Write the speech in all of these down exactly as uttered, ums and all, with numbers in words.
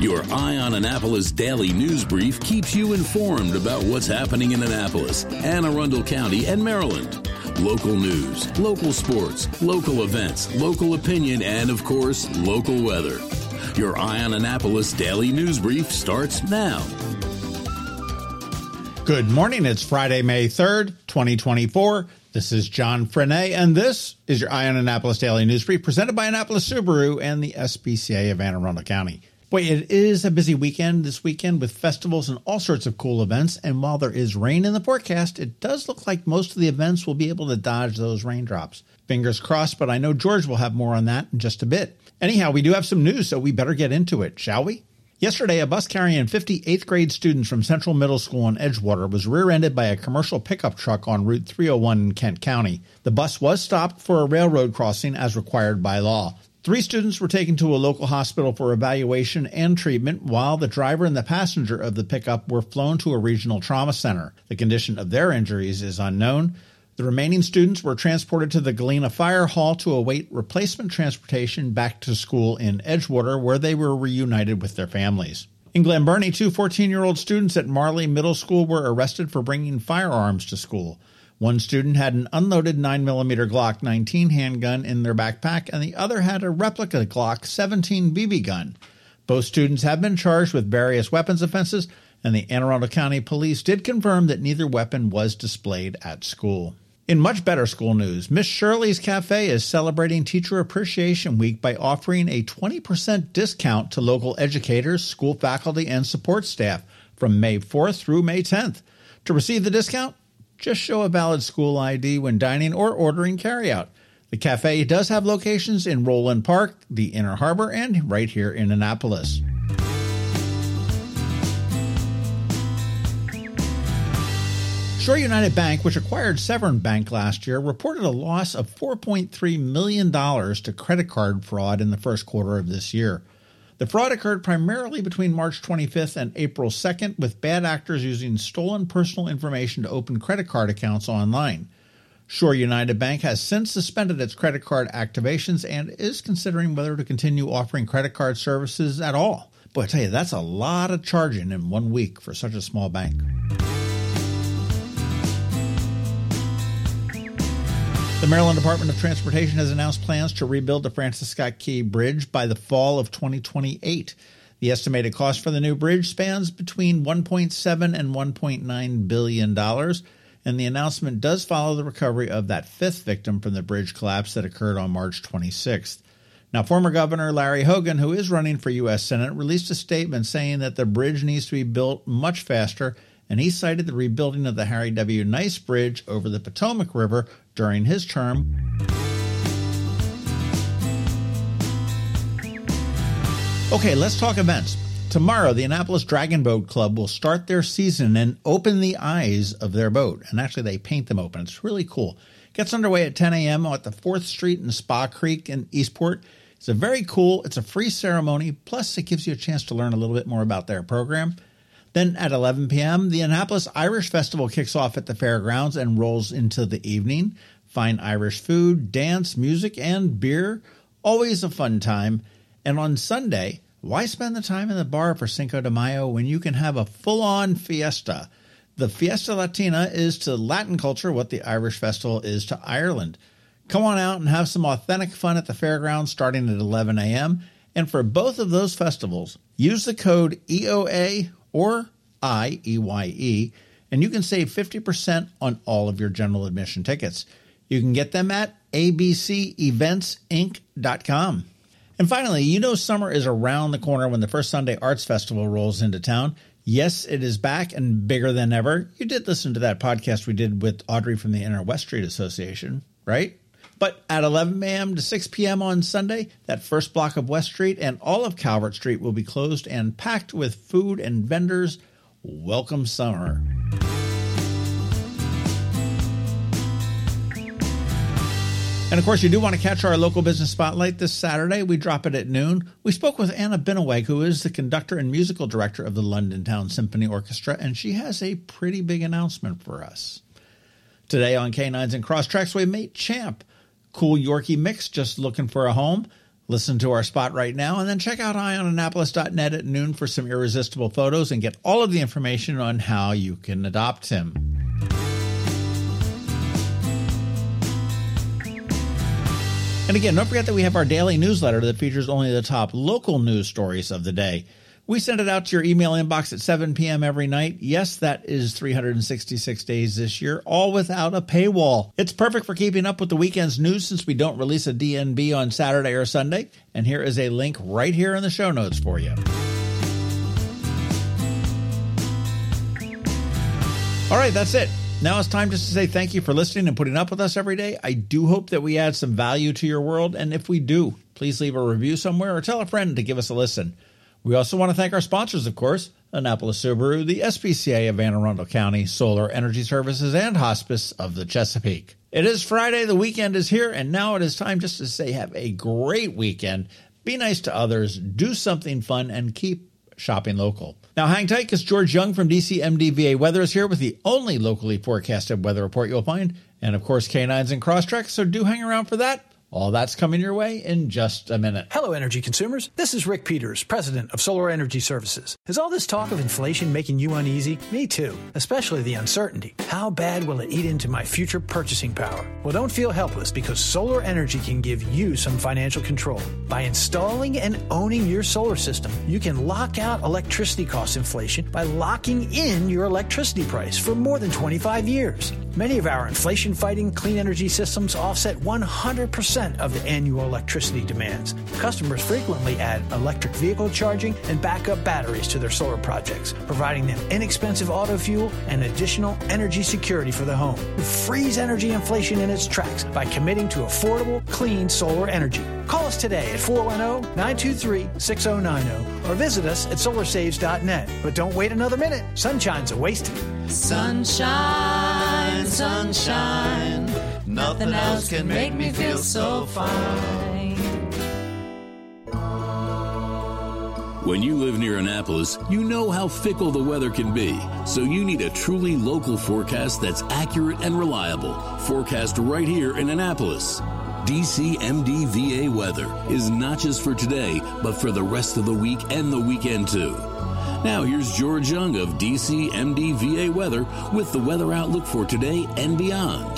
Your Eye on Annapolis daily news brief keeps you informed about what's happening in Annapolis, Anne Arundel County, and Maryland. Local news, local sports, local events, local opinion, and, of course, local weather. Your Eye on Annapolis daily news brief starts now. Good morning. It's Friday, May third, twenty twenty-four. This is John Frenaye, and this is your Eye on Annapolis daily news brief presented by Annapolis Subaru and the S P C A of Anne Arundel County. Boy, it is a busy weekend this weekend with festivals and all sorts of cool events. And while there is rain in the forecast, it does look like most of the events will be able to dodge those raindrops. Fingers crossed, but I know George will have more on that in just a bit. Anyhow, we do have some news, so we better get into it, shall we? Yesterday, a bus carrying fifty eighth grade students from Central Middle School in Edgewater was rear-ended by a commercial pickup truck on Route three oh one in Kent County. The bus was stopped for a railroad crossing as required by law. Three students were taken to a local hospital for evaluation and treatment, while the driver and the passenger of the pickup were flown to a regional trauma center. The condition of their injuries is unknown. The remaining students were transported to the Galena Fire Hall to await replacement transportation back to school in Edgewater, where they were reunited with their families. In Glen Burnie, two fourteen-year-old students at Marley Middle School were arrested for bringing firearms to school. One student had an unloaded nine millimeter Glock nineteen handgun in their backpack, and the other had a replica Glock seventeen B B gun. Both students have been charged with various weapons offenses, and the Anne Arundel County Police did confirm that neither weapon was displayed at school. In much better school news, Miss Shirley's Cafe is celebrating Teacher Appreciation Week by offering a twenty percent discount to local educators, school faculty, and support staff from May fourth through May tenth. To receive the discount, just show a valid school I D when dining or ordering carryout. The cafe does have locations in Roland Park, the Inner Harbor, and right here in Annapolis. Shore United Bank, which acquired Severn Bank last year, reported a loss of four point three million dollars to credit card fraud in the first quarter of this year. The fraud occurred primarily between March twenty-fifth and April second, with bad actors using stolen personal information to open credit card accounts online. Shore United Bank has since suspended its credit card activations and is considering whether to continue offering credit card services at all. Boy, I tell you, that's a lot of charging in one week for such a small bank. The Maryland Department of Transportation has announced plans to rebuild the Francis Scott Key Bridge by the fall of twenty twenty-eight. The estimated cost for the new bridge spans between one point seven and one point nine billion dollars, and the announcement does follow the recovery of that fifth victim from the bridge collapse that occurred on March twenty-sixth. Now, former Governor Larry Hogan, who is running for U S Senate, released a statement saying that the bridge needs to be built much faster, and he cited the rebuilding of the Harry W. Nice Bridge over the Potomac River during his term. Okay, let's talk events. Tomorrow, the Annapolis Dragon Boat Club will start their season and open the eyes of their boat. And actually, they paint them open. It's really cool. Gets underway at ten a.m. at the fourth Street in Spa Creek in Eastport. It's a very cool, it's a free ceremony, plus it gives you a chance to learn a little bit more about their program. Then at eleven p.m., the Annapolis Irish Festival kicks off at the fairgrounds and rolls into the evening. Fine Irish food, dance, music, and beer. Always a fun time. And on Sunday, why spend the time in the bar for Cinco de Mayo when you can have a full-on fiesta? The Fiesta Latina is to Latin culture what the Irish Festival is to Ireland. Come on out and have some authentic fun at the fairgrounds starting at eleven a.m. And for both of those festivals, use the code E O A or I E Y E, and you can save fifty percent on all of your general admission tickets. You can get them at A B C events inc dot com. And finally, you know summer is around the corner when the First Sunday Arts Festival rolls into town. Yes, it is back and bigger than ever. You did listen to that podcast we did with Audrey from the Inner West Street Association, right? But at eleven a.m. to six p.m. on Sunday, that first block of West Street and all of Calvert Street will be closed and packed with food and vendors. Welcome summer. And of course, you do want to catch our local business spotlight this Saturday. We drop it at noon. We spoke with Anna Binneweg, who is the conductor and musical director of the London Town Symphony Orchestra, and she has a pretty big announcement for us. Today on Canines and Cross Tracks, we meet Champ. Cool Yorkie mix, just looking for a home. Listen to our spot right now, and then check out eye on annapolis dot net at noon for some irresistible photos and get all of the information on how you can adopt him. And again, don't forget that we have our daily newsletter that features only the top local news stories of the day. We send it out to your email inbox at seven p.m. every night. Yes, that is three hundred sixty-six days this year, all without a paywall. It's perfect for keeping up with the weekend's news since we don't release a D N B on Saturday or Sunday. And here is a link right here in the show notes for you. All right, that's it. Now it's time just to say thank you for listening and putting up with us every day. I do hope that we add some value to your world. And if we do, please leave a review somewhere or tell a friend to give us a listen. We also want to thank our sponsors, of course, Annapolis Subaru, the S P C A of Anne Arundel County, Solar Energy Services, and Hospice of the Chesapeake. It is Friday, the weekend is here, and now it is time just to say have a great weekend, be nice to others, do something fun, and keep shopping local. Now hang tight because George Young from D C M D V A Weather is here with the only locally forecasted weather report you'll find, and of course canines and Crosstrek, so do hang around for that. All that's coming your way in just a minute. Hello, energy consumers. This is Rick Peters, president of Solar Energy Services. Is all this talk of inflation making you uneasy? Me too, especially the uncertainty. How bad will it eat into my future purchasing power? Well, don't feel helpless because solar energy can give you some financial control. By installing and owning your solar system, you can lock out electricity cost inflation by locking in your electricity price for more than twenty-five years. Many of our inflation-fighting clean energy systems offset one hundred percent of the annual electricity demands. Customers frequently add electric vehicle charging and backup batteries to their solar projects, providing them inexpensive auto fuel and additional energy security for the home. Freeze energy inflation in its tracks by committing to affordable, clean solar energy. Call us today at four one zero, nine two three, six zero nine zero or visit us at solar saves dot net. But don't wait another minute. Sunshine's a wasted. Sunshine, sunshine, nothing else can make me feel so fine. When you live near Annapolis, you know how fickle the weather can be. So you need a truly local forecast that's accurate and reliable. Forecast right here in Annapolis. D C M D V A weather is not just for today, but for the rest of the week and the weekend too. Now here's George Young of D C M D V A Weather with the weather outlook for today and beyond.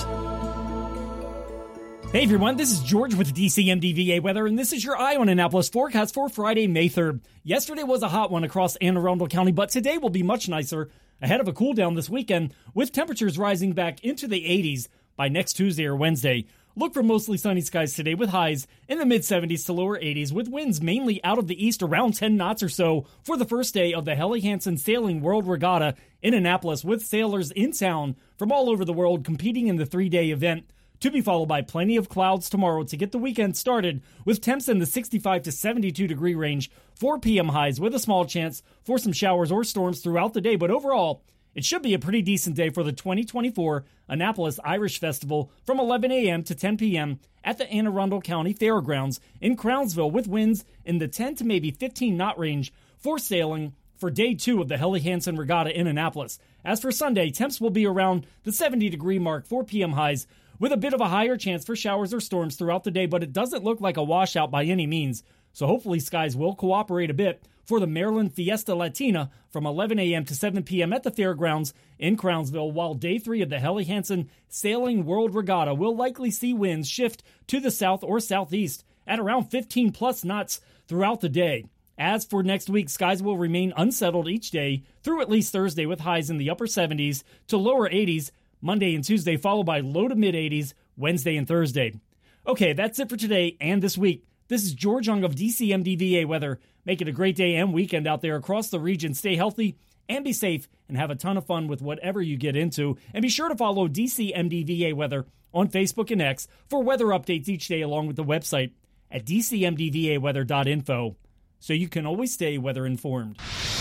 Hey everyone, this is George with D C M D V A Weather, and this is your Eye on Annapolis forecast for Friday, May third. Yesterday was a hot one across Anne Arundel County, but today will be much nicer, ahead of a cool down this weekend, with temperatures rising back into the eighties by next Tuesday or Wednesday. Look for mostly sunny skies today with highs in the mid-seventies to lower eighties with winds mainly out of the east around ten knots or so for the first day of the Helly Hansen Sailing World Regatta in Annapolis with sailors in town from all over the world competing in the three-day event. To be followed by plenty of clouds tomorrow to get the weekend started with temps in the sixty-five to seventy-two degree range, four p.m. highs with a small chance for some showers or storms throughout the day, but overall, it should be a pretty decent day for the twenty twenty-four Annapolis Irish Festival from eleven a.m. to ten p.m. at the Anne Arundel County Fairgrounds in Crownsville with winds in the ten to maybe fifteen knot range for sailing for day two of the Helly Hansen Regatta in Annapolis. As for Sunday, temps will be around the seventy degree mark, four p.m. highs with a bit of a higher chance for showers or storms throughout the day, but it doesn't look like a washout by any means. So hopefully skies will cooperate a bit for the Maryland Fiesta Latina from eleven a.m. to seven p.m. at the Fairgrounds in Crownsville, while day three of the Helly Hansen Sailing World Regatta will likely see winds shift to the south or southeast at around fifteen plus knots throughout the day. As for next week, skies will remain unsettled each day through at least Thursday with highs in the upper seventies to lower eighties Monday and Tuesday, followed by low to mid eighties Wednesday and Thursday. Okay, that's it for today and this week. This is George Young of D C M D V A Weather. Make it a great day and weekend out there across the region. Stay healthy and be safe and have a ton of fun with whatever you get into. And be sure to follow D C M D V A Weather on Facebook and X for weather updates each day along with the website at d c m d v a weather dot info so you can always stay weather informed.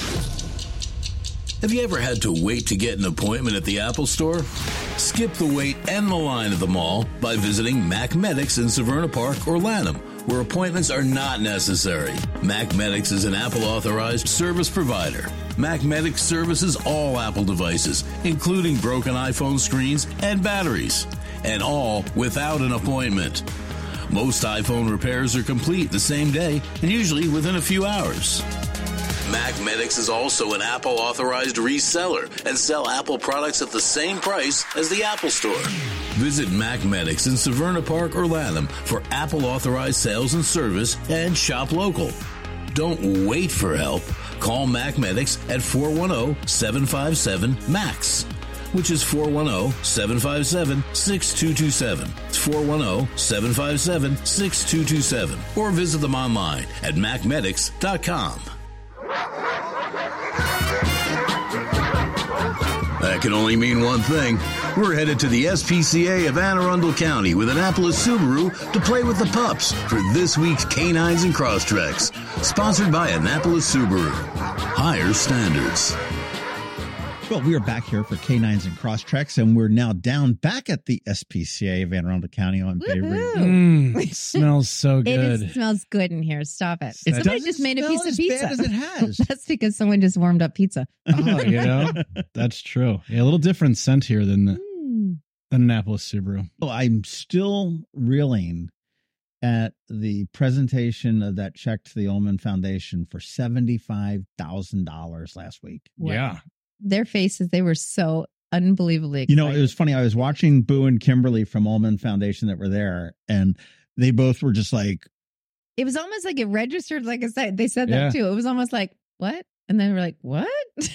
Have you ever had to wait to get an appointment at the Apple Store? Skip the wait and the line at the mall by visiting Mac Medics in Severna Park or Lanham, where appointments are not necessary. Mac Medics is an Apple-authorized service provider. Mac Medics services all Apple devices, including broken iPhone screens and batteries, and all without an appointment. Most iPhone repairs are complete the same day and usually within a few hours. MacMedics is also an Apple authorized reseller and sell Apple products at the same price as the Apple Store. Visit MacMedics in Severna Park or Latham for Apple authorized sales and service and shop local. Don't wait for help. Call MacMedics at four one zero, seven five seven, M A X, which is four one zero, seven five seven, six two two seven. It's four one zero, seven five seven, six two two seven. Or visit them online at mac medics dot com. That can only mean one thing. We're headed to the S P C A of Anne Arundel County with Annapolis Subaru to play with the pups for this week's Canines and Crosstreks. Sponsored by Annapolis Subaru. Higher standards. Well, we are back here for Canines and Crosstreks, and we're now down back at the S P C A of Anne Arundel County on Bay Ridge. Mm, it smells so good. It is, smells good in here. Stop it. It Somebody just made a piece of pizza. As it has. That's because someone just warmed up pizza. Oh, you know, that's true. Yeah, a little different scent here than the, Mm. than Annapolis Subaru. Well, I'm still reeling at the presentation of that check to the Ullman Foundation for seventy-five thousand dollars last week. Wow. Yeah. Their faces, they were so unbelievably excited. You know, it was funny. I was watching Boo and Kimberly from Ullman Foundation that were there, and they both were just like, It was almost like it registered, like I said, they said Yeah. that too. It was almost like, what? And then we're like, what?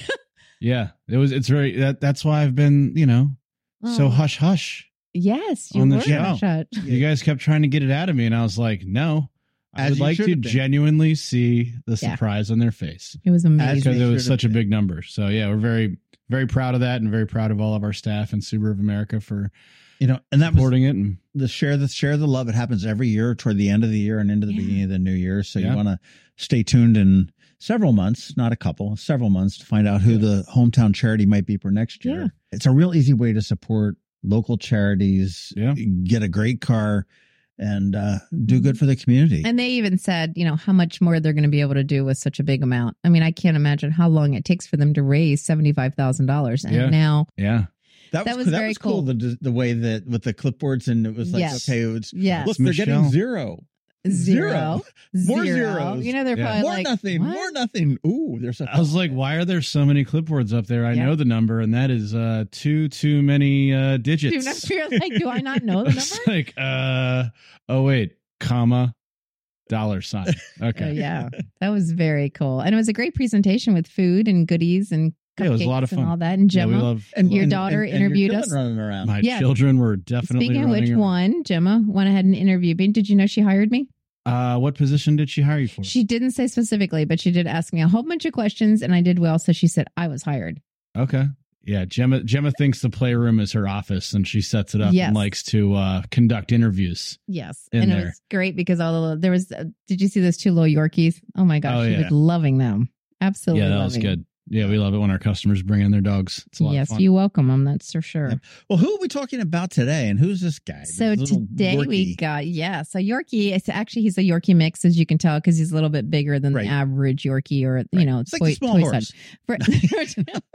Yeah. It was, it's very, that, that's why I've been, you know, so Oh. hush hush. Yes, you On the were. show. Shut. You guys kept trying to get it out of me, and I was like, no. I As would you like should to have been. genuinely see the Yeah. surprise on their face. It was amazing. Because they it was should have such a been. big number. So yeah, we're very, very proud of that, and very proud of all of our staff and Subaru of America for you know, and that was supporting it. And the share the share the love. It happens every year toward the end of the year and into the Yeah. beginning of the new year. So Yeah. you want to stay tuned in several months, not a couple, several months to find out who the hometown charity might be for next year. Yeah. It's a real easy way to support local charities, Yeah. get a great car, and uh, do good for the community. And they even said, you know, how much more they're going to be able to do with such a big amount. I mean, I can't imagine how long it takes for them to raise seventy-five thousand dollars. And Yeah. now, yeah, that that was, was that very was cool. cool. The the way that with the clipboards, and it was like, Yes. okay, it was yes, look, they're getting Michelle. zero. zero, More zero. zeros. You know, they're Yeah. probably More like, nothing, what? more nothing. Ooh, there's a I was like, why are there so many clipboards up there? I Yeah. know the number, and that is uh, too too many uh, Do digits. not, you're like, do I not know the It's number? like, uh, oh wait, comma, dollar sign. Okay, So, yeah, that was very cool. And it was a great presentation with food and goodies and cupcakes Yeah, it was a lot of and fun. all that. And Yeah, we Gemma, love and your and- daughter and- and your interviewed children us. running around. my Yeah. children were definitely. speaking of which, running around. one, Gemma went ahead and interviewed me. Did you know she hired me? Uh, what position did she hire you for? She didn't say specifically, but she did ask me a whole bunch of questions, and I did well. So she said I was hired. Okay. Yeah, Gemma Gemma thinks the playroom is her office, and she sets it up Yes. and likes to uh, conduct interviews. Yes, In and there. it was great because all the there was. Uh, did you see those two little Yorkies? Oh my gosh, Oh, she yeah. was loving them. Absolutely, yeah, that was loving good. Yeah, we love it when our customers bring in their dogs. It's a lot Yes, of fun. you welcome them. That's for sure. Yep. Well, who are we talking about today, and who's this guy? So This little today we Yorkie. got yeah. So Yorkie, it's actually he's a Yorkie mix, as you can tell, because he's a little bit bigger than Right. the average Yorkie, or you Right. know, It's like toy, a small toy horse. size.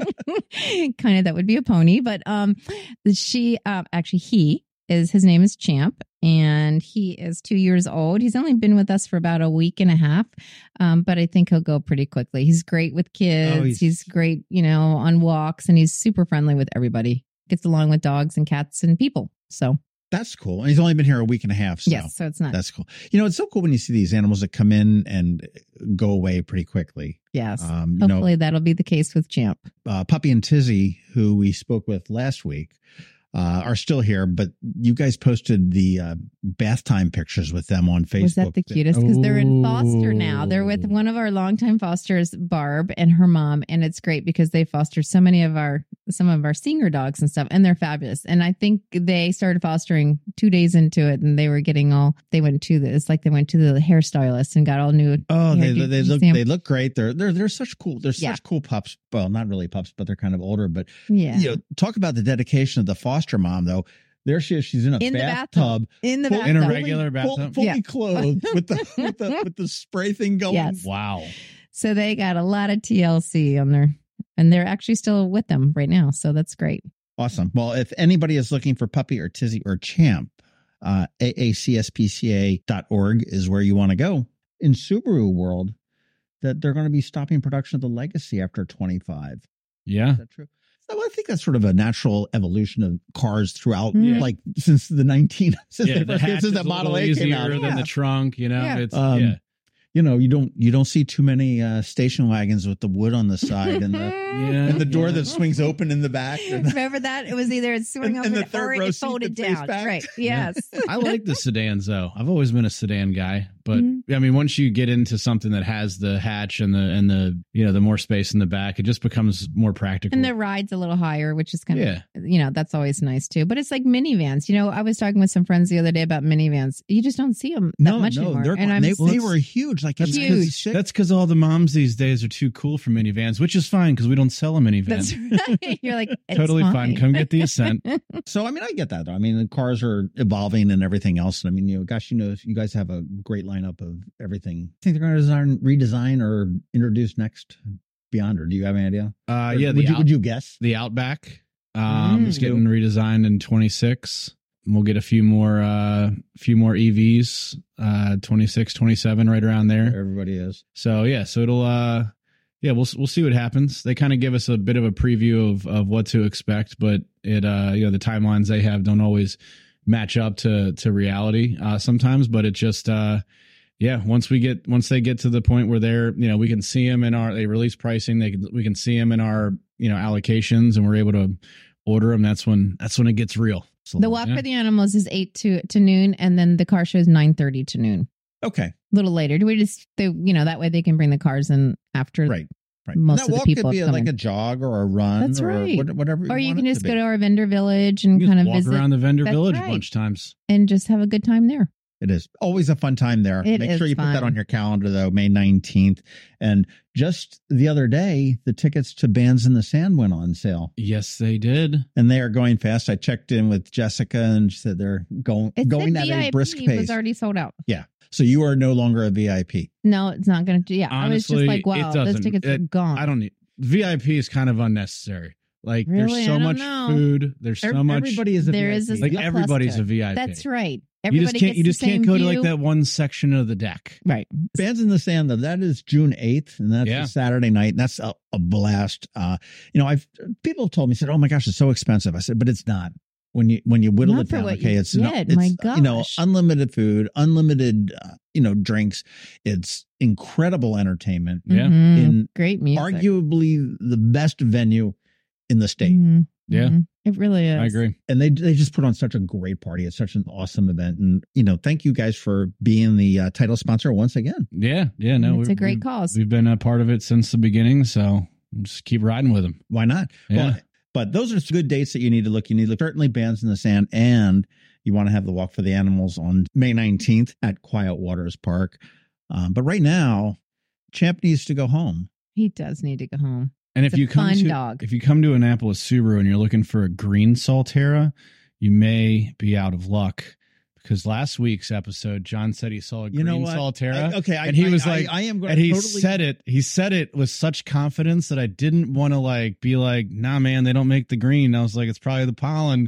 kind of that would be a pony, but um, she um actually he is his name is Champ, and he is two years old. He's only been with us for about a week and a half, um, but I think he'll go pretty quickly. He's great with kids. Oh, he's- he's great, you know, on walks, and he's super friendly with everybody. Gets along with dogs and cats and people. So That's cool. And he's only been here a week and a half. So yes, so it's not. that's cool. You know, it's so cool when you see these animals that come in and go away pretty quickly. Yes. Um, you know, Hopefully that'll be the case with Champ. uh, Puppy and Tizzy, who we spoke with last week, uh, are still here, but you guys posted the uh, bath time pictures with them on Facebook. Was that the cutest? Because they're in foster now. They're with one of our longtime fosters, Barb, and her mom, and it's great because they foster so many of our some of our senior dogs and stuff, and they're fabulous. And I think they started fostering two days into it, and they were getting all. They went to the. It's like they went to the hairstylist and got all new. Oh, hair. they Did they you look see 'em? they look great. They're they're they're such cool. They're Yeah. such cool pups. Well, not really pups, but they're kind of older. But Yeah. you know, talk about the dedication of the foster mom, though. There she is. She's in a In the bathtub, In the full- bathtub. in a regular full- bathtub. fully Yeah. clothed with the with the with the spray thing going. Yes. Wow. So they got a lot of T L C on there, and they're actually still with them right now. So that's great. Awesome. Well, if anybody is looking for Puppy or Tizzy or Champ, Uh, A A C S P C A dot org is where you want to go. In Subaru world, that they're going to be stopping production of the Legacy after twenty-five. Yeah. Is that true? So I think that's sort of a natural evolution of cars throughout, Yeah. like since the nineteen, since, Yeah, they the first- hatch since is the a Model little A came easier out. than Yeah. the trunk, you know. Yeah. It's Um, yeah. You know, you don't you don't see too many uh, station wagons with the wood on the side and the Yeah. and the door yeah. that swings open in the back. And the, Remember that? It was either it's swing And- open and the third or row it seat folded that face down. back. Right. Yes. I like the sedans though. I've always been a sedan guy, but Mhm. I mean, once you get into something that has the hatch and the and the you know the more space in the back, it just becomes more practical. And the ride's a little higher, which is kind of, Yeah. you know, that's always nice too. But it's like minivans. You know, I was talking with some friends the other day about minivans. You just don't see them that no, much no, anymore. they're, And I'm they, they Let's- were huge. Like That's it's Huge. sick. That's because all the moms these days are too cool for minivans, which is fine because we don't sell a minivan. that's right. You're like, it's Totally fine. fine. Come get the Ascent. So I mean, I get that though. I mean, the cars are evolving and everything else. And I mean, you know, gosh, you know, you guys have a great lineup of everything. I think they're going to design, redesign, or introduce next Beyond. Or do you have any idea? Uh, Or yeah, would the you out- would you guess? the Outback um, Mm. is getting redesigned in twenty-six. We'll get a few more, uh, few more E Vs, uh, twenty-six, twenty-seven, right around there. Everybody is. So yeah, so it'll, uh, yeah, we'll we'll see what happens. They kind of give us a bit of a preview of of what to expect, but it, uh, you know, the timelines they have don't always match up to to reality uh, sometimes. But it just, uh, yeah, once we get once they get to the point where they're, you know, we can see them in our they release pricing, they can we can see them in our you know allocations, and we're able to order them. That's when that's when it gets real. So, The walk yeah. for the animals is eight to, to noon, and then the car show is nine thirty to noon. Okay. A little later. Do we just, they, you know, that way they can bring the cars in after. Right. Right. Most And of that the walk people could be have a, come like in. a jog or a run. That's or right. what- whatever. Or you want can it just to go be. to our vendor village and You kind just of walk visit around the vendor That's village right. a bunch of times. and just have a good time there. It is always a fun time there. It Make is sure you put that fun. on your calendar, though, May nineteenth. And just the other day, the tickets to Bands in the Sand went on sale, Yes, they did. and they are going fast. I checked in with Jessica, and she said they're going It going said at V I P a brisk pace. was already sold out. Yeah. So you are no longer a V I P. No, it's not going to. Yeah. I was Honestly, just like, it wow, those doesn't- tickets are it- gone. I don't need V I P is kind of unnecessary. Like Really? there's so I don't much know. food. There's so Ev- much. Everybody is a There V I P. is a- like a plus everybody's to a V I P. That's right. You Everybody just can't. gets You the just can't same go to view. like that one section of the deck. Right. Bands in the Sand, though, that is June eighth, and that's Yeah. a Saturday night. And that's a, a blast. Uh, you know, I've people have told me, said, "Oh my gosh, it's so expensive." I said, "But it's not." When you when you whittle Not it for down, what okay, you it's not. get. It's My you know, gosh. unlimited food, unlimited uh, you know drinks. It's incredible entertainment. Yeah. Mhm. In Great music. arguably the best venue in the state. Mhm. Yeah. Mhm. It really is. I agree. And they they just put on such a great party. It's such an awesome event. And you know, thank you guys for being the uh, title sponsor once again. Yeah. Yeah. No, It's we- a great we've- cause. We've been a part of it since the beginning, so just keep riding with them. Why not? Yeah. Well, but those are good dates that you need to look. You need to look certainly Bands in the Sand, and you want to have the Walk for the Animals on May nineteenth at Quiet Waters Park. Um, but right now, Champ needs to go home. He does need to go home. And if It's a you come fun to dog. if you come to Annapolis Subaru and you're looking for a green Solterra, you may be out of luck because last week's episode, John said he saw a You green know what? Solterra. I- okay, I- and he I- was I- like, I am gonna and he totally- said it. He said it with such confidence that I didn't want to like be like, nah, man, they don't make the green. I was like, it's probably the pollen.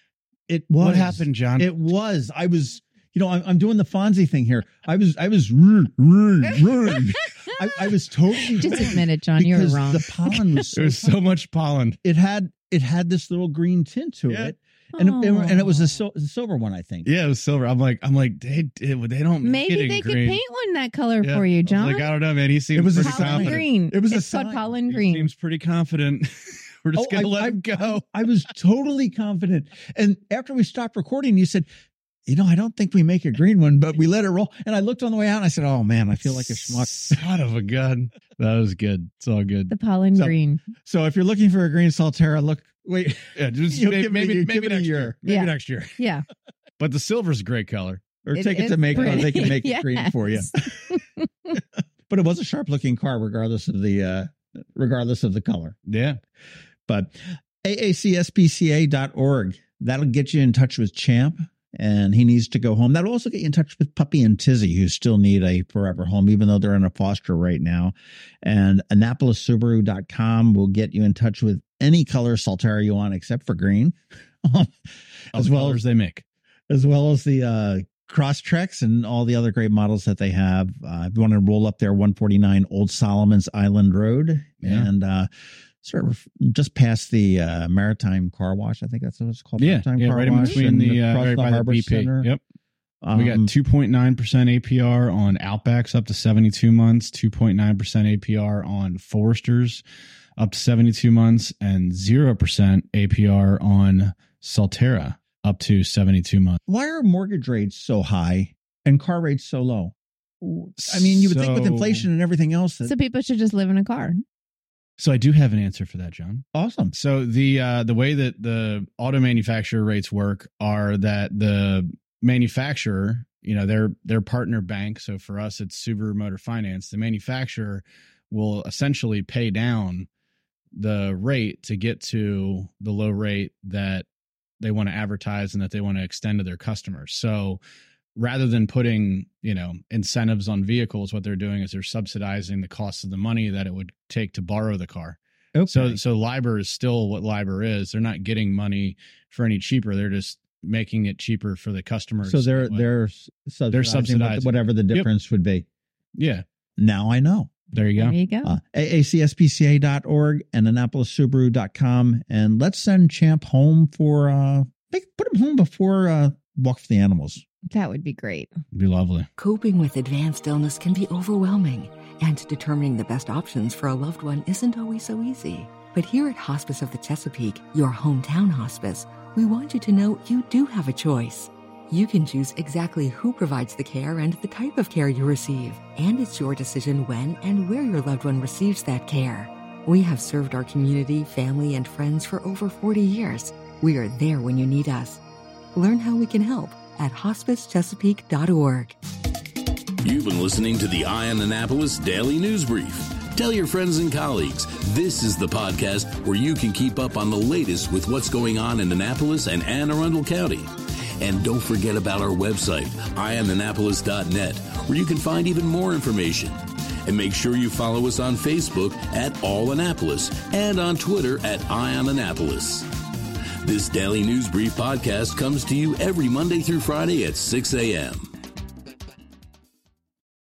It was. What happened, John? It was. I was. You know, I'm, I'm doing the Fonzie thing here. I was. I was. Run, run, run. I, I was totally. Just right admit it, John. You were because wrong. The pollen was. So There was so much pollen. It had. It had this little green tint to Yeah. it, and it, and it was a, Aw. sil- a silver one, I think. Yeah, it was silver. I'm like, I'm like, they they, they don't make Maybe it in they green. could paint one that color Yeah. for you, I was John. Like, I don't know, man. He seems It was a pretty pollen confident. green. It was a it's called sign. pollen He green. seems pretty confident. We're just Oh, gonna I- let I- him go. I was totally confident. And after we stopped recording, you said, you know, I don't think we make a green one, but we let it roll. And I looked on the way out and I said, oh man, I feel like a schmuck. Son of a gun. That was good. It's all good. The pollen So- green. So if you're looking for a green Solterra, look, wait, Yeah, just You'll maybe give it a maybe, year, maybe give it a next year. year. Maybe Yeah. next year. Yeah. But the silver's a great color. or It- take it to it's make, or pretty. they can make it green Yes. for you. But it was a sharp looking car, regardless of the, uh, regardless of the color. Yeah. But A A C S P C A dot org, that'll get you in touch with Champ, and he needs to go home. That'll also get you in touch with Puppy and Tizzy, who still need a forever home, even though they're in a foster right now. And Annapolis Subaru dot com will get you in touch with any color Solterra you want, except for green, All as the well colors as they make. as well as the uh, Crosstreks and all the other great models that they have. Uh, if you want to roll up there, one forty-nine Old Solomon's Island Road, Yeah. and uh, sort of just past the uh, Maritime Car Wash. I think that's what it's called. Yeah, Maritime yeah, Car right in Wash between and the, uh, across right the by the Harbor B P. Center. Yep. Um, We got two point nine percent A P R on Outbacks up to seventy-two months, two point nine percent A P R on Foresters up to seventy-two months, and zero percent A P R on Solterra up to seventy-two months. Why are mortgage rates so high and car rates so low? I mean, you would think with So- inflation and everything else that So people should just live in a car. So I do have an answer for that, John. awesome. So the uh, the way that the auto manufacturer rates work are that the manufacturer, you know, their their partner bank. So for us, it's Subaru Motor Finance. The manufacturer will essentially pay down the rate to get to the low rate that they want to advertise and that they want to extend to their customers. So rather than putting, you know, incentives on vehicles, what they're doing is they're subsidizing the cost of the money that it would take to borrow the car. Okay. So so LIBOR is still what LIBOR is. They're not getting money for any cheaper. They're just making it cheaper for the customers. So they're What- they're subsidizing, They're subsidizing. whatever the Yep. difference would be. yeah. Now I know. There you There go. you go. Uh, A A C S P C A dot org and Annapolis Subaru dot com, and let's send Champ home for uh, make, put him home before uh, Walk for the Animals. That would be great. It'd be lovely. Coping with advanced illness can be overwhelming, and determining the best options for a loved one isn't always so easy. But here at Hospice of the Chesapeake, your hometown hospice, we want you to know you do have a choice. You can choose exactly who provides the care and the type of care you receive, and it's your decision when and where your loved one receives that care. We have served our community, family, and friends for over forty years. We are there when you need us. Learn how we can help at hospice chesapeake dot org. You've been listening to the Eye on Annapolis Daily News Brief. Tell your friends and colleagues, this is the podcast where you can keep up on the latest with what's going on in Annapolis and Anne Arundel County. And don't forget about our website, eye on annapolis dot net, where you can find even more information. And make sure you follow us on Facebook at All Annapolis and on Twitter at Eye on Annapolis. This Daily News Brief podcast comes to you every Monday through Friday at six a.m.